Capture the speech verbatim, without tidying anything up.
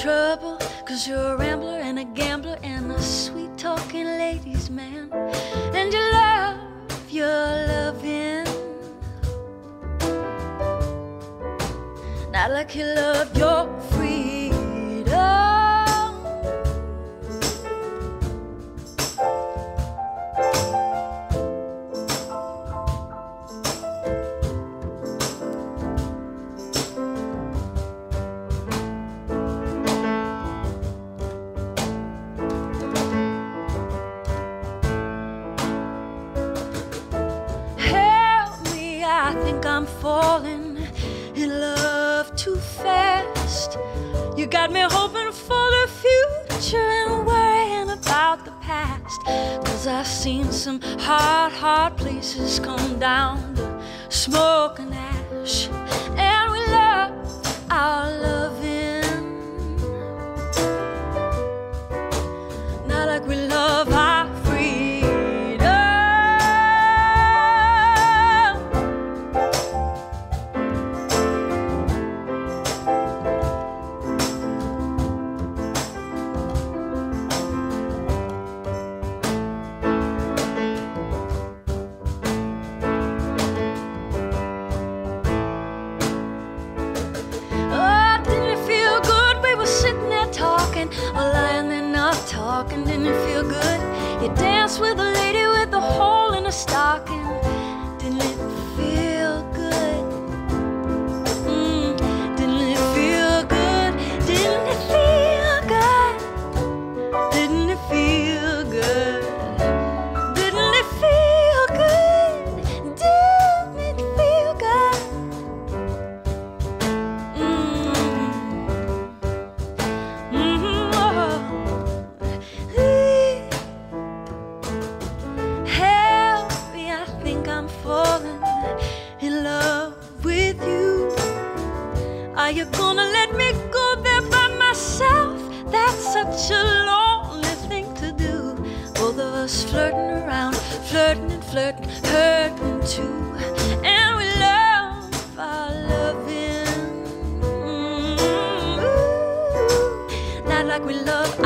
trouble, 'cause you're a rambler and a gambler and a sweet-talking ladies' man. And you love your loving, not like you love your freedom. I think I'm falling in love too fast. You got me hoping for the future and worrying about the past. 'Cause I've seen some hard, hard places come down to smoke and ash. And we love our loving, not like we love our or lying there not talking. Didn't it feel good? You danced with a lady with a hole in her stocking. Didn't it feel good? Mm, didn't it feel good? Didn't it feel good? Didn't it feel good? Didn't it feel good? Didn't it feel good? Are you gonna let me go there by myself? That's such a lonely thing to do. Both of us flirting around, flirting and flirting, hurting too. And we love our loving, mm-hmm. Not like we love